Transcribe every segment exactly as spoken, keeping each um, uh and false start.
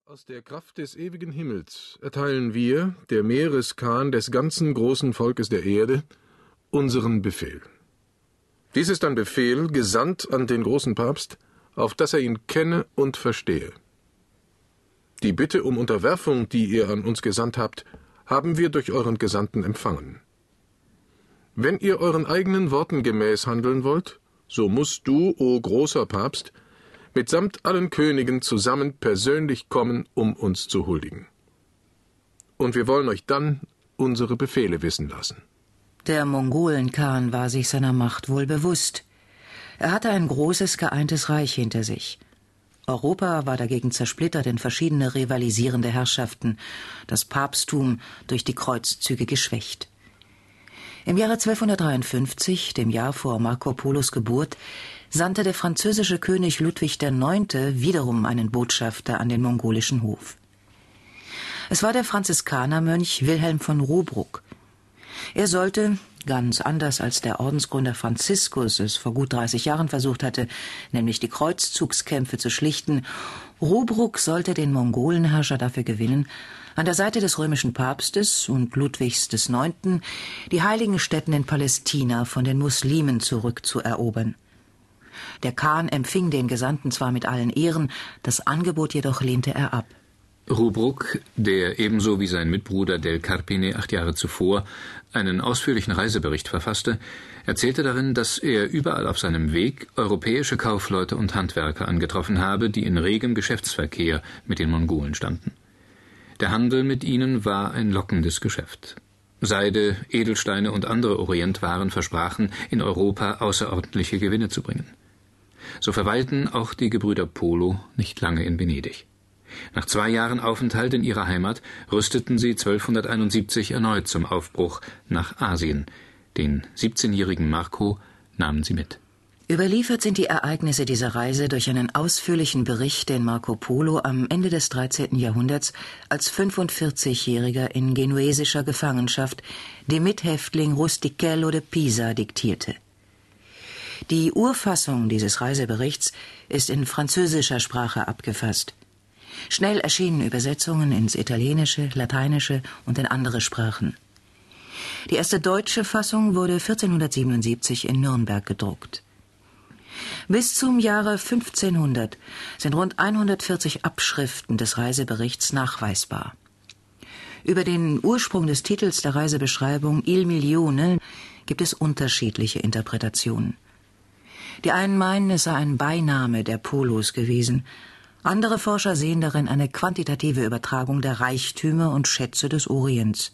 Aus der Kraft des ewigen Himmels erteilen wir, der Meereskhan des ganzen großen Volkes der Erde, unseren Befehl. Dies ist ein Befehl, gesandt an den großen Papst, auf dass er ihn kenne und verstehe. Die Bitte um Unterwerfung, die ihr an uns gesandt habt, haben wir durch euren Gesandten empfangen. Wenn ihr euren eigenen Worten gemäß handeln wollt, so musst du, o großer Papst, mitsamt allen Königen zusammen persönlich kommen, um uns zu huldigen. Und wir wollen euch dann unsere Befehle wissen lassen. Der Mongolenkhan war sich seiner Macht wohl bewusst. Er hatte ein großes, geeintes Reich hinter sich. Europa war dagegen zersplittert in verschiedene rivalisierende Herrschaften, das Papsttum durch die Kreuzzüge geschwächt. Im Jahre zwölfhundertdreiundfünfzig, dem Jahr vor Marco Polos Geburt, sandte der französische König Ludwig der Neunte wiederum einen Botschafter an den mongolischen Hof. Es war der Franziskanermönch Wilhelm von Rubruck. Er sollte, ganz anders als der Ordensgründer Franziskus es vor gut dreißig Jahren versucht hatte, nämlich die Kreuzzugskämpfe zu schlichten, Rubruck sollte den Mongolenherrscher dafür gewinnen, an der Seite des römischen Papstes und Ludwigs des Neunten die heiligen Stätten in Palästina von den Muslimen zurückzuerobern. Der Khan empfing den Gesandten zwar mit allen Ehren, das Angebot jedoch lehnte er ab. Rubruck, der ebenso wie sein Mitbruder Del Carpine acht Jahre zuvor einen ausführlichen Reisebericht verfasste, erzählte darin, dass er überall auf seinem Weg europäische Kaufleute und Handwerker angetroffen habe, die in regem Geschäftsverkehr mit den Mongolen standen. Der Handel mit ihnen war ein lockendes Geschäft. Seide, Edelsteine und andere Orientwaren versprachen, in Europa außerordentliche Gewinne zu bringen. So verweilten auch die Gebrüder Polo nicht lange in Venedig. Nach zwei Jahren Aufenthalt in ihrer Heimat rüsteten sie zwölfhunderteinundsiebzig erneut zum Aufbruch nach Asien. Den siebzehnjährigen Marco nahmen sie mit. Überliefert sind die Ereignisse dieser Reise durch einen ausführlichen Bericht, den Marco Polo am Ende des dreizehnten Jahrhunderts als fünfundvierzigjähriger in genuesischer Gefangenschaft dem Mithäftling Rustichello de Pisa diktierte. Die Urfassung dieses Reiseberichts ist in französischer Sprache abgefasst. Schnell erschienen Übersetzungen ins Italienische, Lateinische und in andere Sprachen. Die erste deutsche Fassung wurde vierzehnhundertsiebenundsiebzig in Nürnberg gedruckt. Bis zum Jahre fünfzehnhundert sind rund hundertvierzig Abschriften des Reiseberichts nachweisbar. Über den Ursprung des Titels der Reisebeschreibung Il Milione gibt es unterschiedliche Interpretationen. Die einen meinen, es sei ein Beiname der Polos gewesen. Andere Forscher sehen darin eine quantitative Übertragung der Reichtümer und Schätze des Orients.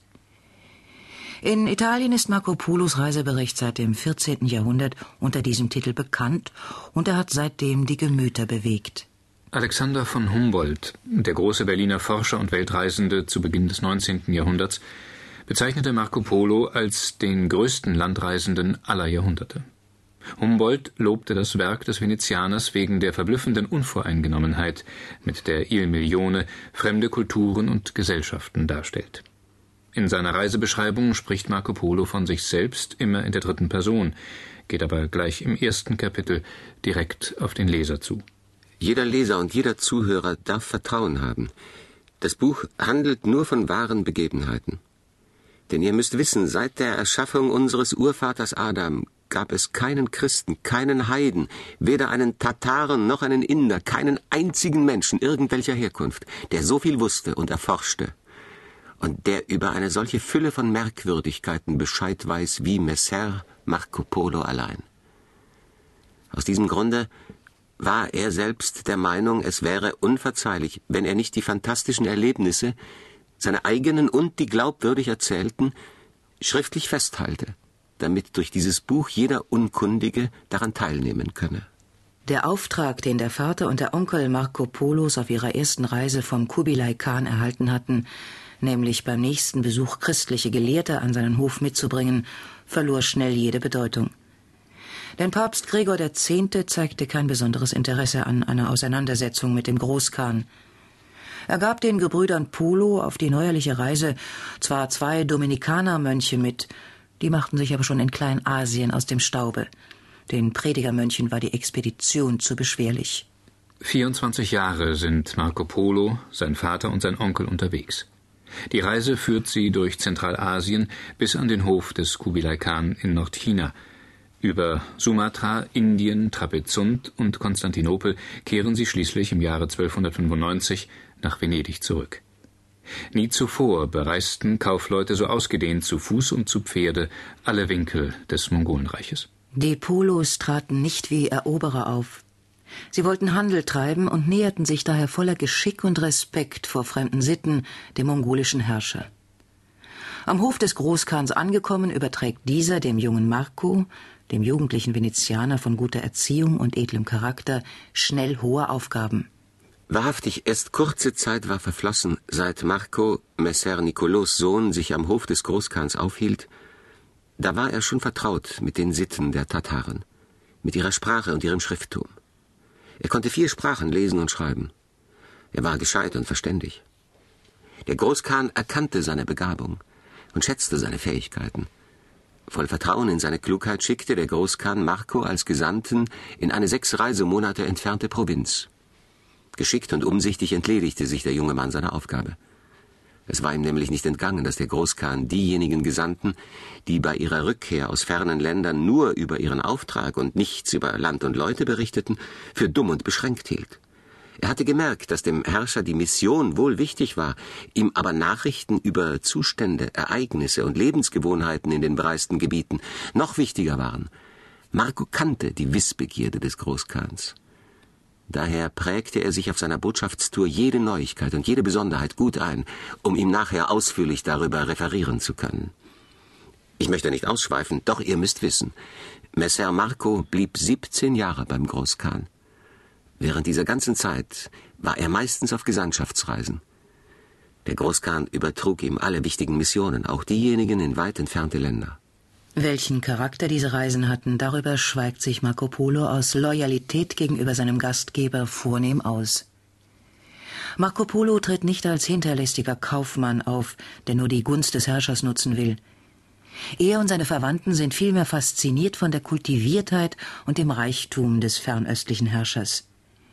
In Italien ist Marco Polos Reisebericht seit dem vierzehnten Jahrhundert unter diesem Titel bekannt und er hat seitdem die Gemüter bewegt. Alexander von Humboldt, der große Berliner Forscher und Weltreisende zu Beginn des neunzehnten Jahrhunderts, bezeichnete Marco Polo als den größten Landreisenden aller Jahrhunderte. Humboldt lobte das Werk des Venezianers wegen der verblüffenden Unvoreingenommenheit, mit der Il Milione fremde Kulturen und Gesellschaften darstellt. In seiner Reisebeschreibung spricht Marco Polo von sich selbst immer in der dritten Person, geht aber gleich im ersten Kapitel direkt auf den Leser zu. Jeder Leser und jeder Zuhörer darf Vertrauen haben. Das Buch handelt nur von wahren Begebenheiten. Denn ihr müsst wissen, seit der Erschaffung unseres Urvaters Adam gab es keinen Christen, keinen Heiden, weder einen Tataren noch einen Inder, keinen einzigen Menschen irgendwelcher Herkunft, der so viel wusste und erforschte und der über eine solche Fülle von Merkwürdigkeiten Bescheid weiß wie Messer Marco Polo allein. Aus diesem Grunde war er selbst der Meinung, es wäre unverzeihlich, wenn er nicht die fantastischen Erlebnisse, seine eigenen und die glaubwürdig erzählten, schriftlich festhalte, damit durch dieses Buch jeder Unkundige daran teilnehmen könne. Der Auftrag, den der Vater und der Onkel Marco Polos auf ihrer ersten Reise vom Kubilai Khan erhalten hatten, nämlich beim nächsten Besuch christliche Gelehrte an seinen Hof mitzubringen, verlor schnell jede Bedeutung. Denn Papst Gregor der Zehnte zeigte kein besonderes Interesse an einer Auseinandersetzung mit dem Großkhan. Er gab den Gebrüdern Polo auf die neuerliche Reise zwar zwei Dominikanermönche mit, die machten sich aber schon in Kleinasien aus dem Staube. Den Predigermönchen war die Expedition zu beschwerlich. vierundzwanzig Jahre sind Marco Polo, sein Vater und sein Onkel unterwegs. Die Reise führt sie durch Zentralasien bis an den Hof des Kubilai Khan in Nordchina. Über Sumatra, Indien, Trapezunt und Konstantinopel kehren sie schließlich im Jahre zwölfhundertfünfundneunzig nach Venedig zurück. Nie zuvor bereisten Kaufleute so ausgedehnt zu Fuß und zu Pferde alle Winkel des Mongolenreiches. Die Polos traten nicht wie Eroberer auf. Sie wollten Handel treiben und näherten sich daher voller Geschick und Respekt vor fremden Sitten dem mongolischen Herrscher. Am Hof des Großkhans angekommen, überträgt dieser dem jungen Marco, dem jugendlichen Venezianer von guter Erziehung und edlem Charakter, schnell hohe Aufgaben. Wahrhaftig, erst kurze Zeit war verflossen, seit Marco, Messer Nicolos Sohn, sich am Hof des Großkhans aufhielt. Da war er schon vertraut mit den Sitten der Tataren, mit ihrer Sprache und ihrem Schrifttum. Er konnte vier Sprachen lesen und schreiben. Er war gescheit und verständig. Der Großkhan erkannte seine Begabung und schätzte seine Fähigkeiten. Voll Vertrauen in seine Klugheit schickte der Großkhan Marco als Gesandten in eine sechs Reisemonate entfernte Provinz. Geschickt und umsichtig entledigte sich der junge Mann seiner Aufgabe. Es war ihm nämlich nicht entgangen, dass der Großkhan diejenigen Gesandten, die bei ihrer Rückkehr aus fernen Ländern nur über ihren Auftrag und nichts über Land und Leute berichteten, für dumm und beschränkt hielt. Er hatte gemerkt, dass dem Herrscher die Mission wohl wichtig war, ihm aber Nachrichten über Zustände, Ereignisse und Lebensgewohnheiten in den bereisten Gebieten noch wichtiger waren. Marco kannte die Wissbegierde des Großkhans. Daher prägte er sich auf seiner Botschaftstour jede Neuigkeit und jede Besonderheit gut ein, um ihm nachher ausführlich darüber referieren zu können. Ich möchte nicht ausschweifen, doch ihr müsst wissen, Messer Marco blieb siebzehn Jahre beim Großkhan. Während dieser ganzen Zeit war er meistens auf Gesandtschaftsreisen. Der Großkhan übertrug ihm alle wichtigen Missionen, auch diejenigen in weit entfernte Länder. Welchen Charakter diese Reisen hatten, darüber schweigt sich Marco Polo aus Loyalität gegenüber seinem Gastgeber vornehm aus. Marco Polo tritt nicht als hinterlistiger Kaufmann auf, der nur die Gunst des Herrschers nutzen will. Er und seine Verwandten sind vielmehr fasziniert von der Kultiviertheit und dem Reichtum des fernöstlichen Herrschers.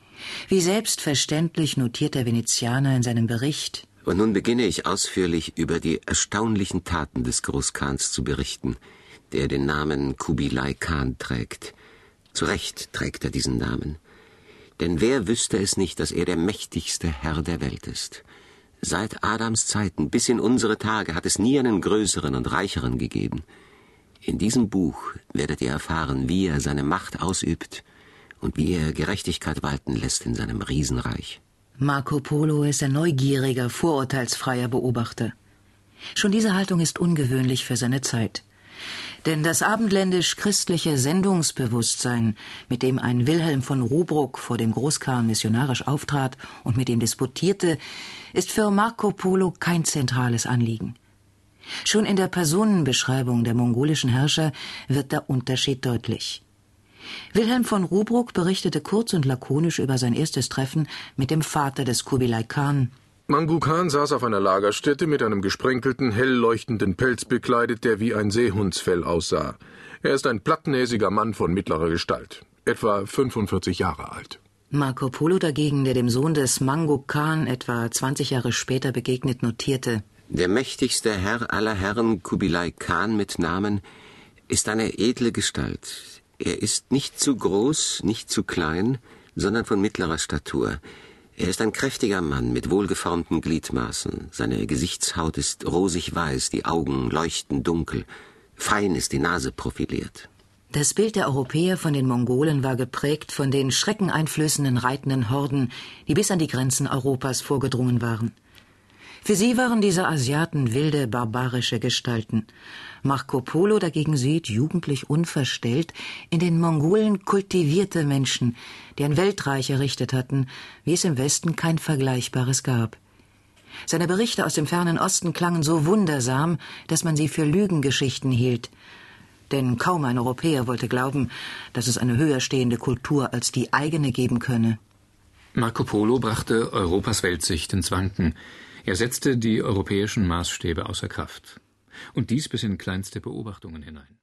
Wie selbstverständlich notiert der Venezianer in seinem Bericht: Und nun beginne ich ausführlich über die erstaunlichen Taten des Großkhans zu berichten, der den Namen Kubilai Khan trägt. Zu Recht trägt er diesen Namen. Denn wer wüsste es nicht, dass er der mächtigste Herr der Welt ist? Seit Adams Zeiten bis in unsere Tage hat es nie einen größeren und reicheren gegeben. In diesem Buch werdet ihr erfahren, wie er seine Macht ausübt und wie er Gerechtigkeit walten lässt in seinem Riesenreich. Marco Polo ist ein neugieriger, vorurteilsfreier Beobachter. Schon diese Haltung ist ungewöhnlich für seine Zeit. Denn das abendländisch-christliche Sendungsbewusstsein, mit dem ein Wilhelm von Rubruck vor dem Großkhan missionarisch auftrat und mit ihm disputierte, ist für Marco Polo kein zentrales Anliegen. Schon in der Personenbeschreibung der mongolischen Herrscher wird der Unterschied deutlich. Wilhelm von Rubruck berichtete kurz und lakonisch über sein erstes Treffen mit dem Vater des Kubilai Khan. Mangu Khan saß auf einer Lagerstätte mit einem gesprenkelten, hell leuchtenden Pelz bekleidet, der wie ein Seehundsfell aussah. Er ist ein plattnäsiger Mann von mittlerer Gestalt, etwa fünfundvierzig Jahre alt. Marco Polo dagegen, der dem Sohn des Mangu Khan etwa zwanzig Jahre später begegnet, notierte: Der mächtigste Herr aller Herren, Kubilai Khan mit Namen, ist eine edle Gestalt. Er ist nicht zu groß, nicht zu klein, sondern von mittlerer Statur. Er ist ein kräftiger Mann mit wohlgeformten Gliedmaßen. Seine Gesichtshaut ist rosig-weiß, die Augen leuchten dunkel. Fein ist die Nase profiliert. Das Bild der Europäer von den Mongolen war geprägt von den schreckeneinflößenden reitenden Horden, die bis an die Grenzen Europas vorgedrungen waren. Für sie waren diese Asiaten wilde, barbarische Gestalten. Marco Polo dagegen sieht, jugendlich unverstellt, in den Mongolen kultivierte Menschen, die ein Weltreich errichtet hatten, wie es im Westen kein Vergleichbares gab. Seine Berichte aus dem fernen Osten klangen so wundersam, dass man sie für Lügengeschichten hielt. Denn kaum ein Europäer wollte glauben, dass es eine höher stehende Kultur als die eigene geben könne. Marco Polo brachte Europas Weltsicht ins Wanken. Er setzte die europäischen Maßstäbe außer Kraft. Und dies bis in kleinste Beobachtungen hinein.